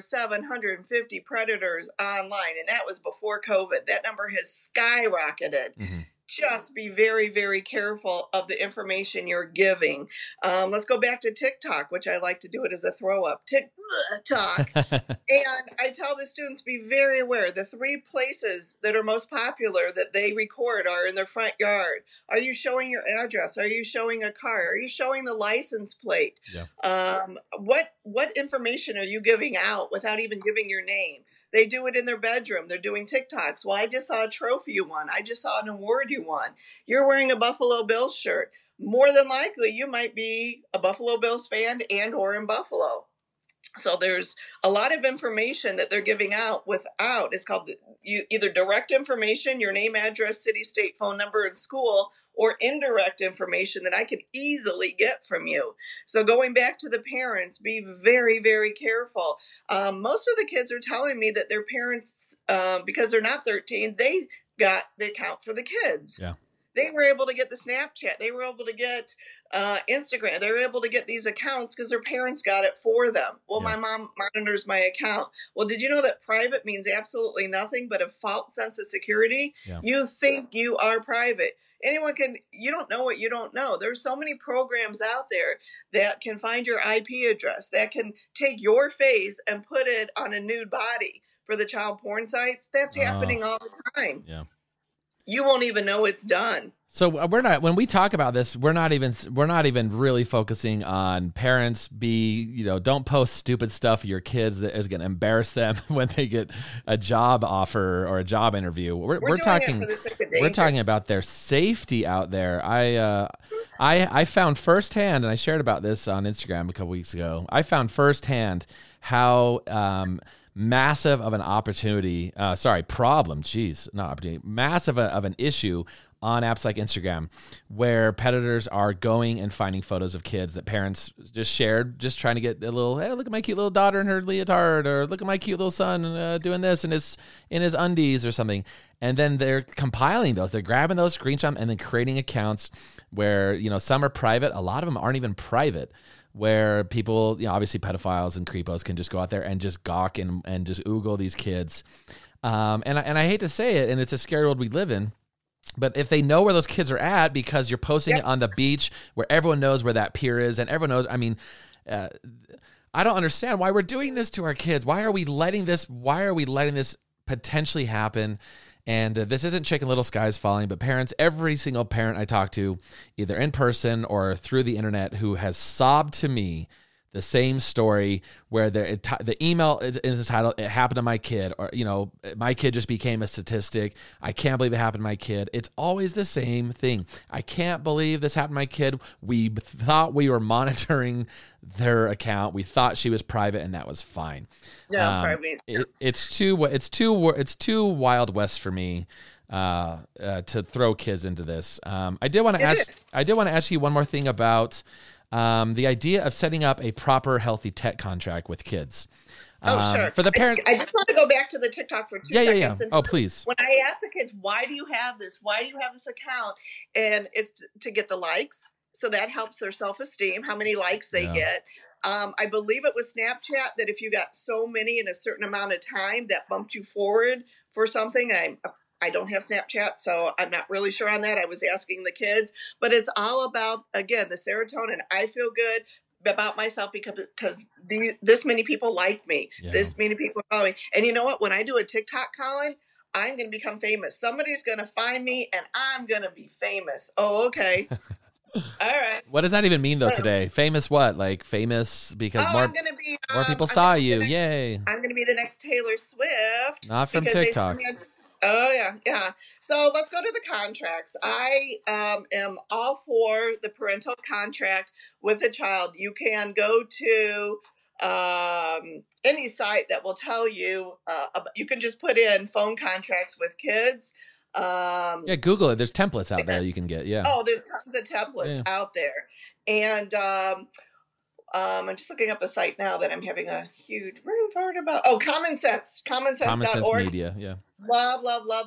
750 predators online. And that was before COVID. That number has skyrocketed. Mm-hmm. Just be very, very careful of the information you're giving. Let's go back to TikTok, which I like to do it as a throw up. TikTok. And I tell the students, be very aware. The 3 places that are most popular that they record are in their front yard. Are you showing your address? Are you showing a car? Are you showing the license plate? Yeah. What information are you giving out without even giving your name? They do it in their bedroom. They're doing TikToks. Well, I just saw a trophy you won. I just saw an award you won. You're wearing a Buffalo Bills shirt. More than likely, you might be a Buffalo Bills fan and or in Buffalo. So there's a lot of information that they're giving out without. It's called either direct information, your name, address, city, state, phone number, and school, or indirect information that I could easily get from you. So going back to the parents, be very, very careful. Most of the kids are telling me that their parents, because they're not 13, they got the account for the kids. Yeah. They were able to get the Snapchat. They were able to get Instagram. They were able to get these accounts because their parents got it for them. Well, yeah. My mom monitors my account. Well, did you know that private means absolutely nothing but a false sense of security? Yeah. You think you are private. Anyone can, you don't know what you don't know. There's so many programs out there that can find your IP address, that can take your face and put it on a nude body for the child porn sites. That's happening all the time. Yeah. You won't even know it's done. So when we talk about this, we're not even really focusing on parents don't post stupid stuff for your kids that is going to embarrass them when they get a job offer or a job interview. We're talking about their safety out there. I found firsthand, and I shared about this on Instagram a couple weeks ago. I found firsthand how massive of an massive of an issue on apps like Instagram, where predators are going and finding photos of kids that parents just shared, just trying to get a little, hey, look at my cute little daughter in her leotard, or look at my cute little son doing this in his undies or something. And then they're compiling those. They're grabbing those screenshots and then creating accounts where, some are private. A lot of them aren't even private, where people, obviously pedophiles and creepos can just go out there and just gawk and just oogle these kids. And I hate to say it, and it's a scary world we live in, but if they know where those kids are at because you're posting it on the beach where everyone knows where that pier is and everyone knows, I don't understand why we're doing this to our kids. Why are we letting this potentially happen? And this isn't Chicken Little Skies Falling, but parents, every single parent I talk to, either in person or through the internet, who has sobbed to me the same story where the email is titled, "It happened to my kid," or, my kid just became a statistic. I can't believe it happened to my kid. It's always the same thing. I can't believe this happened to my kid. We thought we were monitoring their account. We thought she was private, and that was fine. Yeah, private. It's too Wild West for me to throw kids into this. I did want to ask you one more thing about the idea of setting up a proper, healthy tech contract with kids. Sure. For the parents, I just want to go back to the TikTok for 2 seconds. Yeah. Please. When I ask the kids, why do you have this? Why do you have this account? And it's to get the likes. So that helps their self-esteem, how many likes they get. I believe it was Snapchat that if you got so many in a certain amount of time, that bumped you forward for something. I don't have Snapchat, so I'm not really sure on that. I was asking the kids, but it's all about, again, the serotonin. I feel good about myself because this many people like me. Yeah. This many people follow me. And you know what? When I do a TikTok, Colin, I'm going to become famous. Somebody's going to find me and I'm going to be famous. Oh, okay. All right. What does that even mean, though, today? Famous what? Like famous because more people saw you. Yay. I'm going to be the next Taylor Swift. Not from TikTok. Oh, yeah. So let's go to the contracts. I am all for the parental contract with a child. You can go to any site that will tell you, you can just put in phone contracts with kids. Google it. There's templates out there you can get. Yeah. Oh, there's tons of templates out there. And I'm just looking up a site now that I'm having a huge part about. Oh, Common Sense, Common Sense commonsense.org. Media, yeah. Love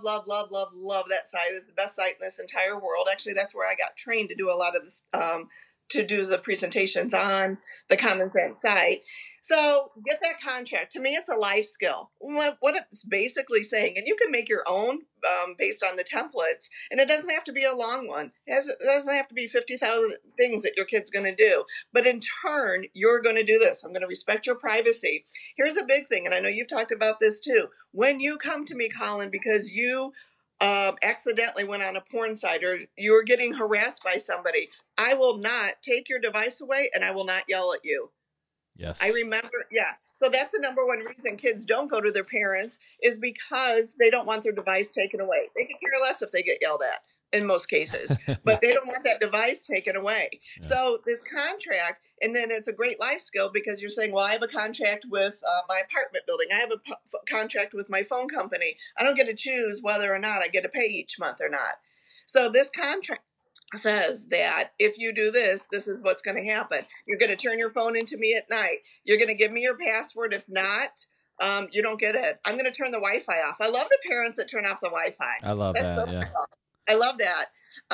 that site. It's the best site in this entire world. Actually, that's where I got trained to do a lot of this, to do the presentations on the Common Sense site. So get that contract. To me, it's a life skill. What it's basically saying, and you can make your own based on the templates, and it doesn't have to be a long one. It doesn't have to be 50,000 things that your kid's going to do. But in turn, you're going to do this. I'm going to respect your privacy. Here's a big thing, and I know you've talked about this too. When you come to me, Colin, because you accidentally went on a porn site or you're getting harassed by somebody, I will not take your device away and I will not yell at you. Yes. I remember. Yeah. So that's the number one reason kids don't go to their parents is because they don't want their device taken away. They could care less if they get yelled at in most cases, but they don't want that device taken away. Yeah. So this contract, and then it's a great life skill because you're saying, well, I have a contract with my apartment building. I have a contract with my phone company. I don't get to choose whether or not I get to pay each month or not. So this contract says that if you do this, this is what's going to happen. You're going to turn your phone into me at night. You're going to give me your password. If not, you don't get it. I'm going to turn the Wi-Fi off. I love the parents that turn off the Wi-Fi. I love that. So yeah. Cool. I love that.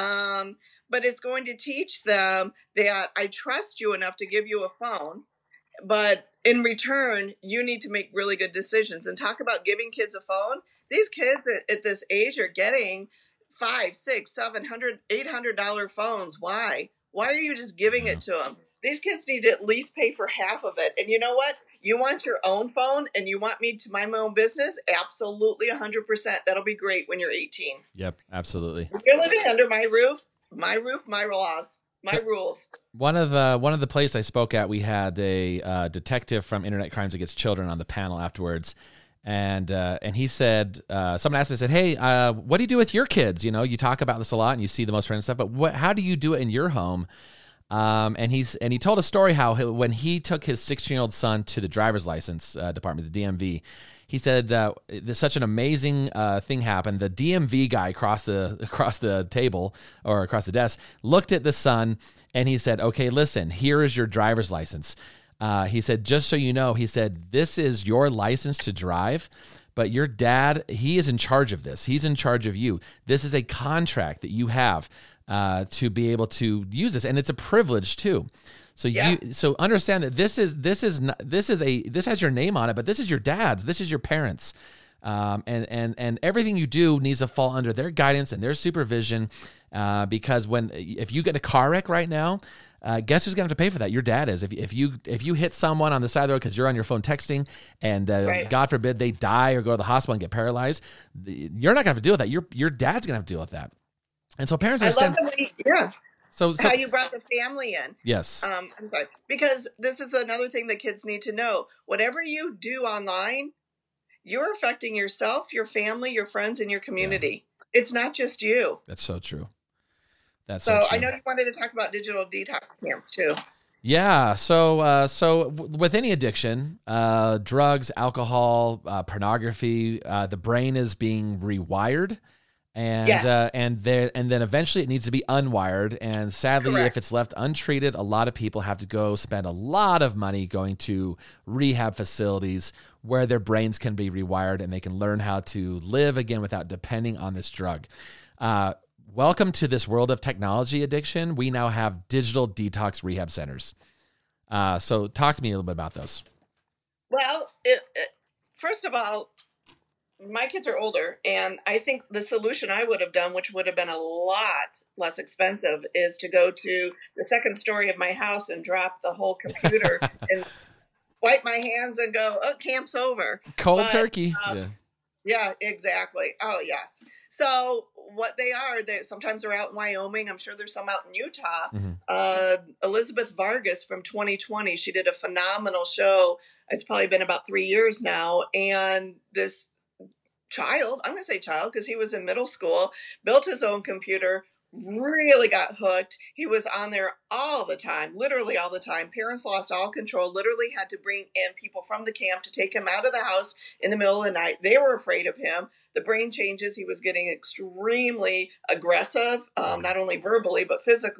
But it's going to teach them that I trust you enough to give you a phone, but in return, you need to make really good decisions. And talk about giving kids a phone. These kids at this age are getting $500, $600, $700, $800 phones. Why are you just giving it to them? These kids need to at least pay for half of it. And you know what? You want your own phone and you want me to mind my own business? Absolutely, 100%. That'll be great when you're 18. Yep, absolutely. If you're living under my roof, my laws, my rules. One of the places I spoke at, we had a detective from Internet Crimes Against Children on the panel afterwards. And he said, someone asked me, said, hey, what do you do with your kids? You know, you talk about this a lot and you see the most friends and stuff, but how do you do it in your home? And he told a story how when he took his 16-year-old son to the driver's license department, the DMV, he said such an amazing thing happened. The DMV guy across the table or across the desk looked at the son and he said, okay, listen, here is your driver's license. He said, just so you know, he said, this is your license to drive, but your dad, he is in charge of this. He's in charge of you. This is a contract that you have to be able to use this, and it's a privilege too. So so understand that this has your name on it, but this is your dad's. This is your parents, and everything you do needs to fall under their guidance and their supervision. Because if you get in a car wreck right now. Guess who's going to have to pay for that? Your dad is. If you hit someone on the side of the road because you're on your phone texting, and right. God forbid they die or go to the hospital and get paralyzed, you're not going to have to deal with that. Your dad's going to have to deal with that. And so parents understand. I love the way, So how you brought the family in. Yes. I'm sorry, because this is another thing that kids need to know. Whatever you do online, you're affecting yourself, your family, your friends, and your community. Yeah. It's not just you. That's so true. So I know you wanted to talk about digital detox camps too. Yeah. So with any addiction, drugs, alcohol, pornography, the brain is being rewired, and yes. And then eventually it needs to be unwired. And sadly, Correct. If it's left untreated, a lot of people have to go spend a lot of money going to rehab facilities where their brains can be rewired and they can learn how to live again without depending on this drug. Welcome to this world of technology addiction. We now have digital detox rehab centers. So talk to me a little bit about those. Well, first of all, my kids are older, and I think the solution I would have done, which would have been a lot less expensive, is to go to the second story of my house and drop the whole computer and wipe my hands and go, oh, camp's over. Cold turkey. Yeah, exactly. Oh, yes. So what they sometimes they're out in Wyoming. I'm sure there's some out in Utah. Mm-hmm. Elizabeth Vargas from 2020, she did a phenomenal show. It's probably been about 3 years now. And this child, I'm going to say child because he was in middle school, built his own computer, really got hooked. He was on there all the time, literally all the time. Parents lost all control, literally had to bring in people from the camp to take him out of the house in the middle of the night. They were afraid of him. The brain changes. He was getting extremely aggressive, not only verbally, but physically.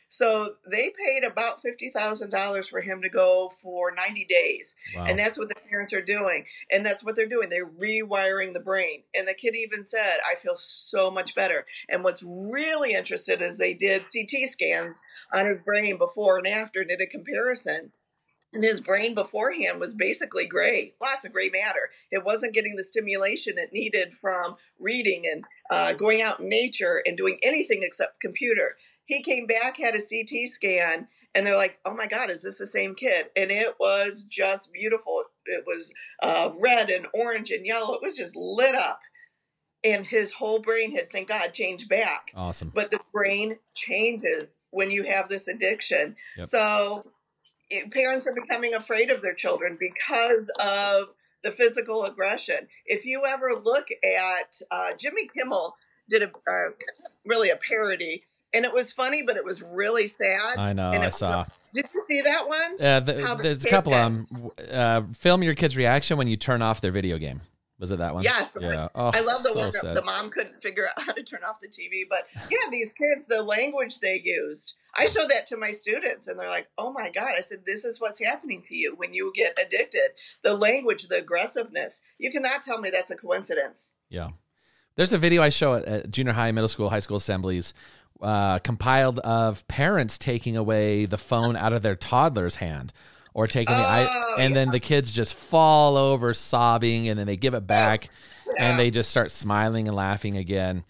So they paid about $50,000 for him to go for 90 days. Wow. And that's what the parents are doing. And that's what they're doing. They're rewiring the brain. And the kid even said, I feel so much better. And what's really interesting is they did CT scans on his brain before and after and did a comparison. And his brain beforehand was basically gray, lots of gray matter. It wasn't getting the stimulation it needed from reading and going out in nature and doing anything except computer. He came back, had a CT scan, and they're like, oh my God, is this the same kid? And it was just beautiful. It was red and orange and yellow. It was just lit up. And his whole brain had, thank God, changed back. Awesome. But the brain changes when you have this addiction. Yep. So parents are becoming afraid of their children because of the physical aggression. If you ever look at Jimmy Kimmel did really a parody, and it was funny, but it was really sad. I know. And I saw. Did you see that one? There's a couple of them. Film your kid's reaction when you turn off their video game. Was it that one? Yes. Yeah. Oh, I love the so one sad. the mom couldn't figure out how to turn off the TV. But yeah, these kids, the language they used, I showed that to my students and they're like, oh my God. I said, this is what's happening to you when you get addicted. The language, the aggressiveness. You cannot tell me that's a coincidence. Yeah. There's a video I show at junior high, middle school, high school assemblies compiled of parents taking away the phone out of their toddler's hand. Or taking then the kids just fall over sobbing, and then they give it back, and they just start smiling and laughing again.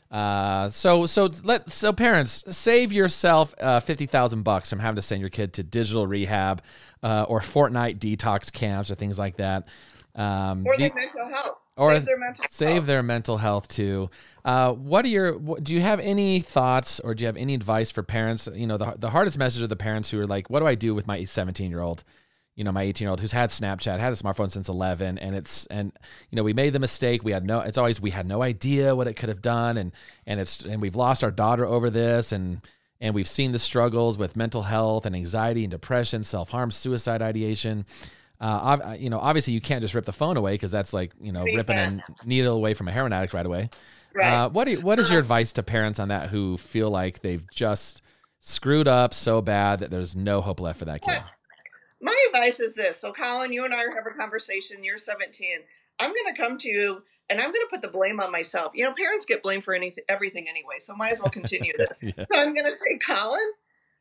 So parents, save yourself $50,000 from having to send your kid to digital rehab or Fortnite detox camps or things like that. Or their mental health. Save their mental health too. Do you have any thoughts or do you have any advice for parents? You know, the hardest message of the parents who are like, what do I do with my 17-year-old? You know, my 18-year-old who's had Snapchat, had a smartphone since 11, and we made the mistake. We had no idea what it could have done, and we've lost our daughter over this, and we've seen the struggles with mental health and anxiety and depression, self-harm, suicide ideation. Obviously you can't just rip the phone away because that's like, ripping a needle away from a heroin addict right away. Right. What is your advice to parents on that who feel like they've just screwed up so bad that there's no hope left for that kid? My advice is this. So Colin, you and I are having a conversation. You're 17. I'm going to come to you and I'm going to put the blame on myself. You know, parents get blamed for everything anyway, so might as well continue to. Yeah. So I'm going to say, Colin,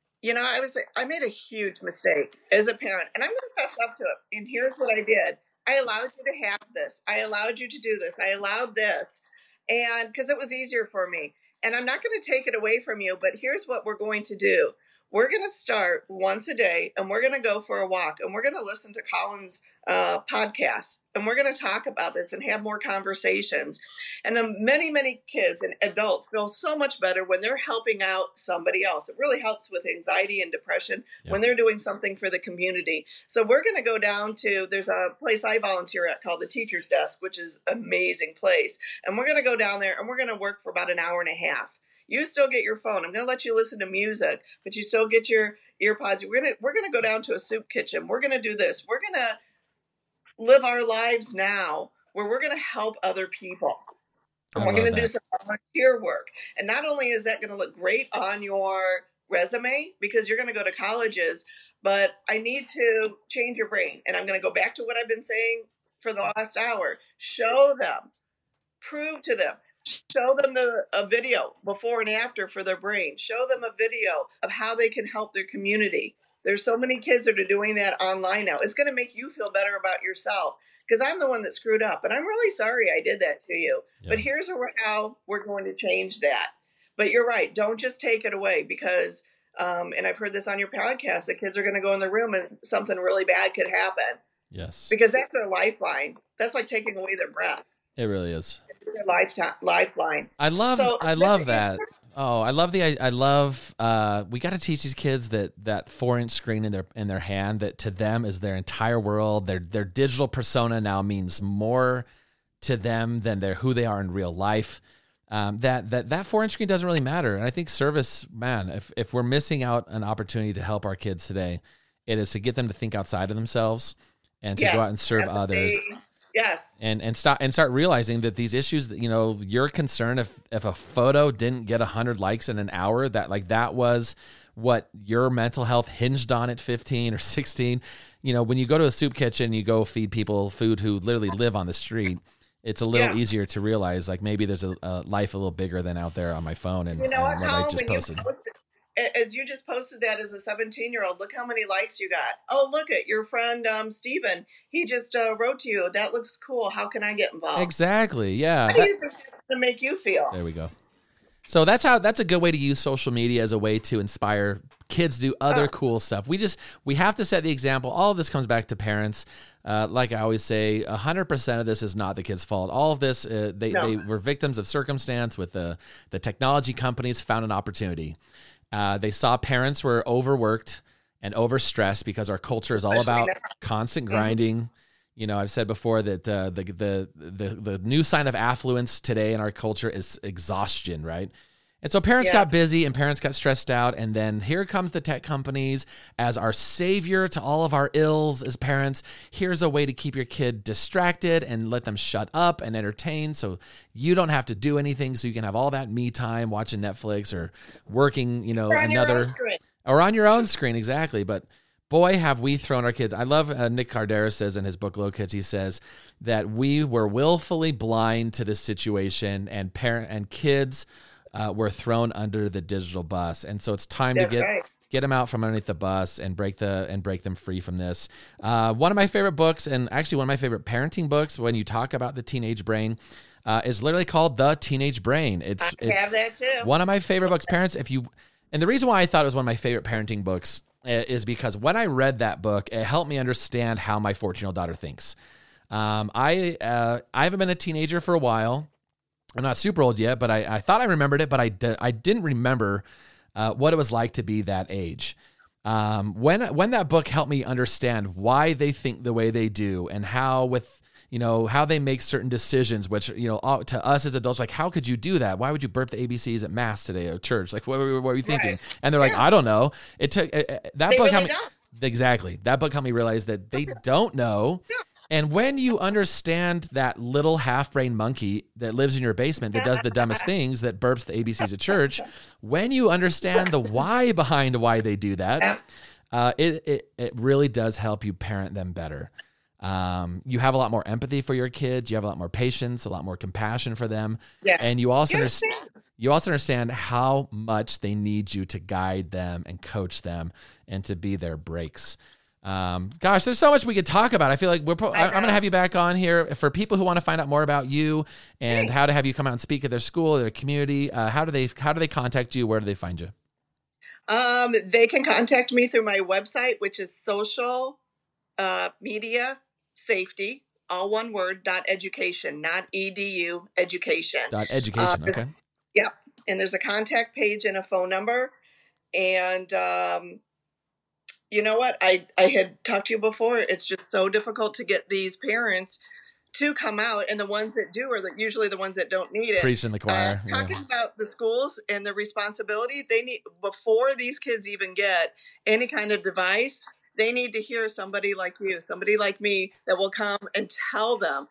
I made a huge mistake as a parent, and I'm going to fess up to it. And here's what I did. I allowed you to have this. I allowed you to do this. I allowed this. And because it was easier for me. And I'm not going to take it away from you, but here's what we're going to do. We're going to start once a day, and we're going to go for a walk, and we're going to listen to Colin's podcast, and we're going to talk about this and have more conversations. And many, many kids and adults feel so much better when they're helping out somebody else. It really helps with anxiety and depression when they're doing something for the community. So we're going to go down to, there's a place I volunteer at called the Teacher's Desk, which is an amazing place. And we're going to go down there, and we're going to work for about an hour and a half. You still get your phone. I'm going to let you listen to music, but you still get your earpods. We're going to go down to a soup kitchen. We're going to do this. We're going to live our lives now where we're going to help other people. And we're going to do some volunteer work. And not only is that going to look great on your resume because you're going to go to colleges, but I need to change your brain. And I'm going to go back to what I've been saying for the last hour. Show them, prove to them. Show them a video before and after for their brain. Show them a video of how they can help their community. There's so many kids that are doing that online now. It's going to make you feel better about yourself because I'm the one that screwed up. And I'm really sorry I did that to you. Yeah. But here's how we're going to change that. But you're right. Don't just take it away because, and I've heard this on your podcast, the kids are going to go in the room and something really bad could happen. Yes. Because that's their lifeline. That's like taking away their breath. It really is. It's their lifeline. I love that. We got to teach these kids that 4-inch screen in their hand, that to them is their entire world. Their digital persona now means more to them than who they are in real life. That 4-inch screen doesn't really matter. And I think service, man, if we're missing out an opportunity to help our kids today, it is to get them to think outside of themselves and to go out and serve others. Yes. And start realizing that these issues that, you're concerned if a photo didn't get 100 likes in an hour, that was what your mental health hinged on at 15 or 16. You know, when you go to a soup kitchen, you go feed people food who literally live on the street. It's a little easier to realize, like, maybe there's a life a little bigger than out there on my phone and, you know what, and what I just posted. As you just posted that as a 17-year-old, look how many likes you got. Oh, look at your friend Steven. He just wrote to you. That looks cool. How can I get involved? Exactly. Yeah. How do you think that's going to make you feel? There we go. So that's a good way to use social media as a way to inspire kids to do other cool stuff. We have to set the example. All of this comes back to parents. Like I always say, 100% of this is not the kid's fault. All of this, they were victims of circumstance with the technology companies found an opportunity. They saw parents were overworked and overstressed because our culture is all about constant grinding. You know, I've said before that the new sign of affluence today in our culture is exhaustion, right? And so parents got busy and parents got stressed out. And then here comes the tech companies as our savior to all of our ills as parents. Here's a way to keep your kid distracted and let them shut up and entertain so you don't have to do anything, so you can have all that me time watching Netflix or working, you know, or on your own screen. Exactly. But boy, have we thrown our kids. I love Nick Cardera says in his book, Low Kids, he says that we were willfully blind to this situation, and kids were thrown under the digital bus. And so it's time to get them out from underneath the bus and break them free from this. One of my favorite books, and actually one of my favorite parenting books when you talk about the teenage brain, is literally called The Teenage Brain. I have that too. One of my favorite books, parents. And the reason why I thought it was one of my favorite parenting books is because when I read that book, it helped me understand how my 14-year-old daughter thinks. I haven't been a teenager for a while. I'm not super old yet, but I thought I remembered it, but I didn't remember what it was like to be that age. When that book helped me understand why they think the way they do and how how they make certain decisions, which, to us as adults, like, how could you do that? Why would you burp the ABCs at mass today or church? Like, what were you thinking? Right. And they're like, I don't know. It took that book helped me. Exactly. That book helped me realize that they don't know. Yeah. And when you understand that little half-brain monkey that lives in your basement that does the dumbest things, that burps the ABCs at church, when you understand the why behind why they do that, it really does help you parent them better. You have a lot more empathy for your kids. You have a lot more patience, a lot more compassion for them. Yes. And you also understand how much they need you to guide them and coach them and to be their brakes. Gosh, there's so much we could talk about. I feel like I'm going to have you back on here for people who want to find out more about you and how to have you come out and speak at their school, their community. How do they contact you? Where do they find you? They can contact me through my website, which is social media safety, all one word, .education, not edu, education. .education, okay. Yeah, and there's a contact page and a phone number. And you know what? I had talked to you before. It's just so difficult to get these parents to come out, and the ones that do are usually the ones that don't need it. Preaching the choir. Talking about the schools and the responsibility, they need, before these kids even get any kind of device, they need to hear somebody like you, somebody like me, that will come and tell them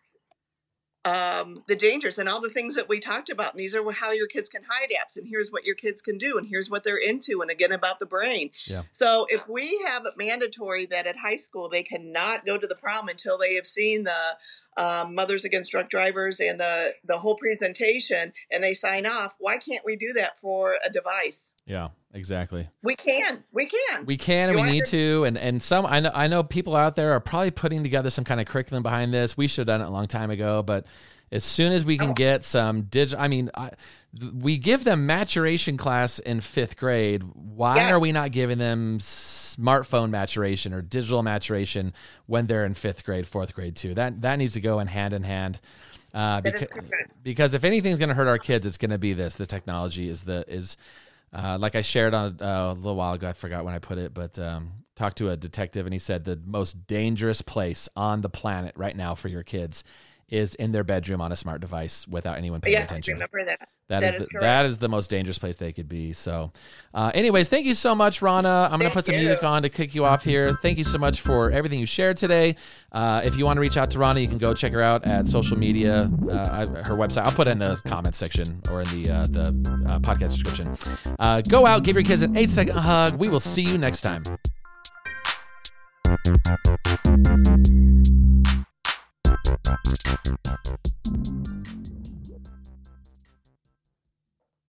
the dangers and all the things that we talked about. And these are how your kids can hide apps, and here's what your kids can do, and here's what they're into, and again about the brain. Yeah. So if we have it mandatory that at high school they cannot go to the prom until they have seen the Mothers Against Drunk Drivers and the whole presentation, and they sign off, why can't we do that for a device? Yeah, exactly. We can, and we need to. And some, I know people out there are probably putting together some kind of curriculum behind this. We should have done it a long time ago, but as soon as we can get some we give them maturation class in 5th grade. Why are we not giving them smartphone maturation or digital maturation when they're in 5th grade, 4th grade too? That needs to go in hand. Because if anything's going to hurt our kids, it's going to be this. The technology is like I shared on a little while ago. I forgot when I put it, but talked to a detective, and he said the most dangerous place on the planet right now for your kids is in their bedroom on a smart device without anyone paying attention. I remember that. That is the most dangerous place they could be. So anyways, thank you so much, Rana. I'm going to put some music on to kick you off here. Thank you so much for everything you shared today. If you want to reach out to Rana, you can go check her out at social media, her website. I'll put it in the comments section or in the podcast description. Go out, give your kids an 8-second hug. We will see you next time.